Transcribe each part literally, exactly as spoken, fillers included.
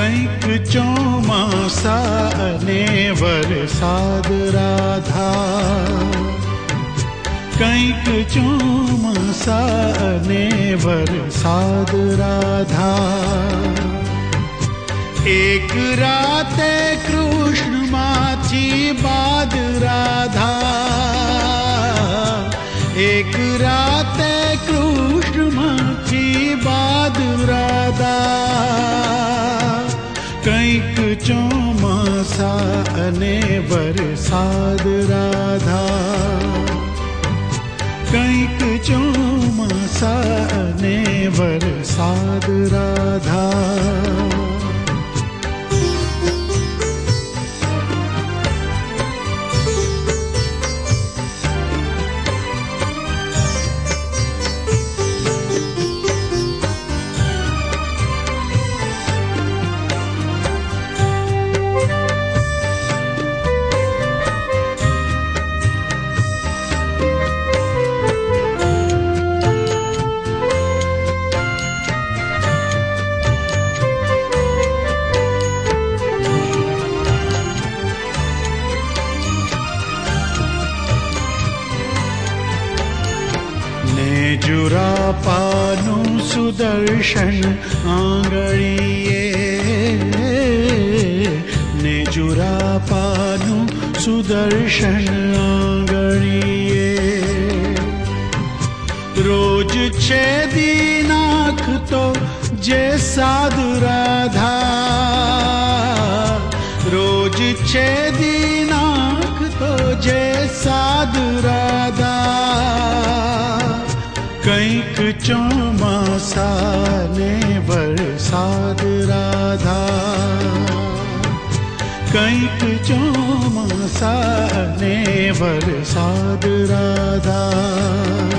કંઈક ચોમાસા અને વરસાદ રાધા, કંઈક ચોમાસા અને વરસાદ રાધા. એક રાતે કૃષ્ણમાંથી બાદ રાધા, એક રાતે કૃષ્ણમાંથી બાદ રાધા. કંઈક ચોમાસા અને વરસાદ રાધા, કંઈક ચોમાસા અને વરસાદ રાધા. जुरापानु सुदर्शन आंगळीए, ने जुरापानु सुदर्शन आंगळीए. रोज छेदी नाखतो जे साध राधा, रोज छेदी नाखतो जे साध राधा. કંઈક ચોમાસા ને વરસાદ રાધા, કંઈક ચોમાસા ને વરસાદ રાધા.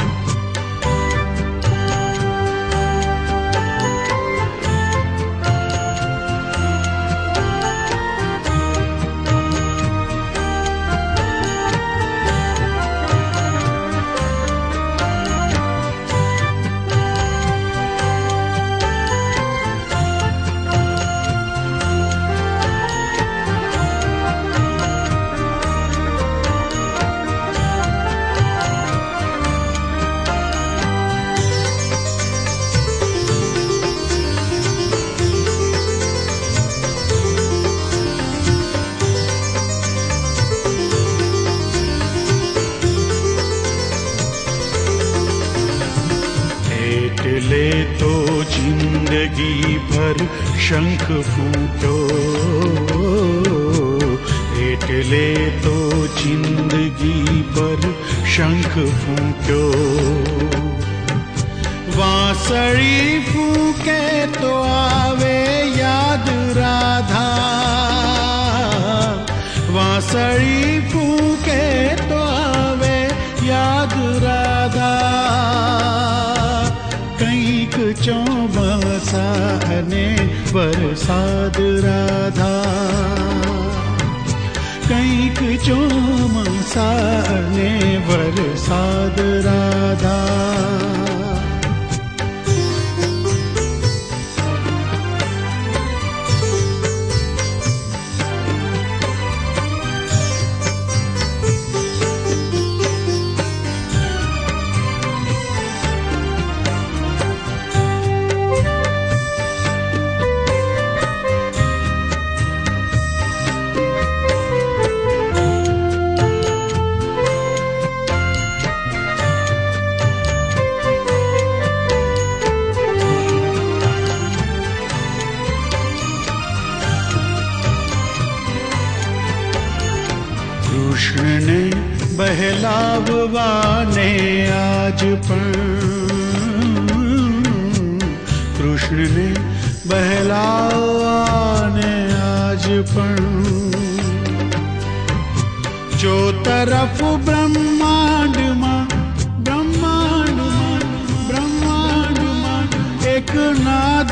ले तो जिंदगी भर शंख फूटो, એટલે તો જિંદગી પર શંખ ફૂટ્યો. વાંસળી ફૂકે તો આવે યાદ રાધા, વાંસળી ફૂકે તો આવે યાદ રાધા. કંઈક ચોમાસા અને વરસાદ રાધા, કંઈક ચોમાસા અને વરસાદ રાધા. કૃષ્ણને બહેલાવવાને આજ પણ, કૃષ્ણને બહેલાવવાને આજ પણ. જો તરફ બ્રહ્માંડમાં બ્રહ્માંડમાં બ્રહ્માંડમાં એક નાદ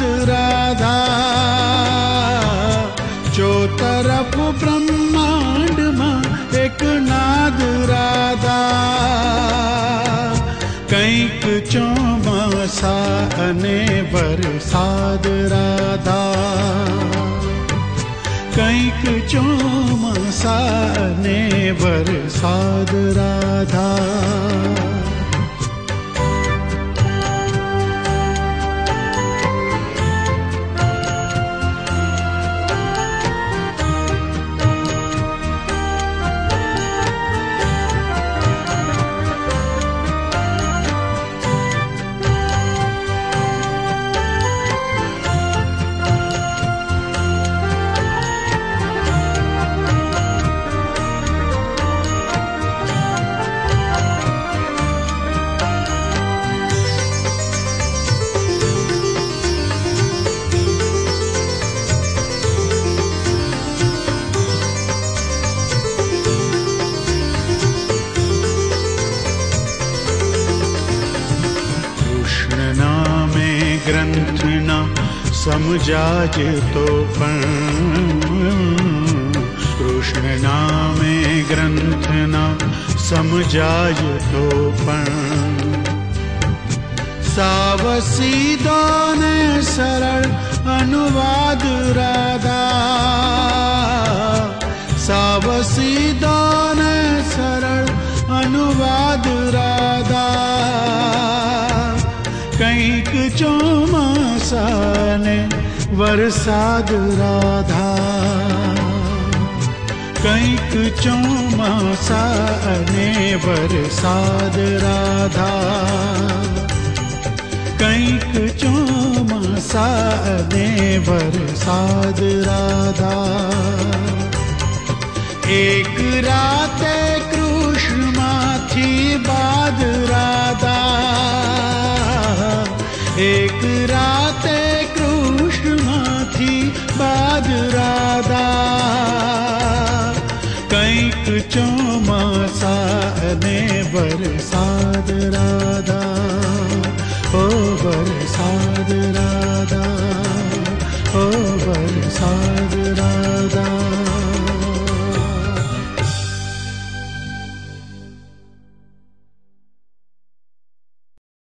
રાધા, જો તરફ બ્રહ્માંડમાં એક નાદ રાધા. કંઈક ચોમાસા ચોમાસા અને વરસાદ રાધા, કંઈક ચોમાસા અને વરસાદ રાધા. ગ્રંથના સમજાજ તો પણ, કૃષ્ણ નામે ગ્રંથના સમજાજ તો પણ, સાવ સીધો ને સરળ અનુવાદ રાધા, સાવ સીધો ને સરળ અનુવાદ રાધા. કંઈક ચોમાસા ને વરસાદ રાધા, કંઈક ચોમાસા અને વરસાદ રાધા, કંઈક ચોમાસા અને વરસાદ રાધા. એક રાતે કૃષ્ણમાંથી બાદ રાધા, એક રાત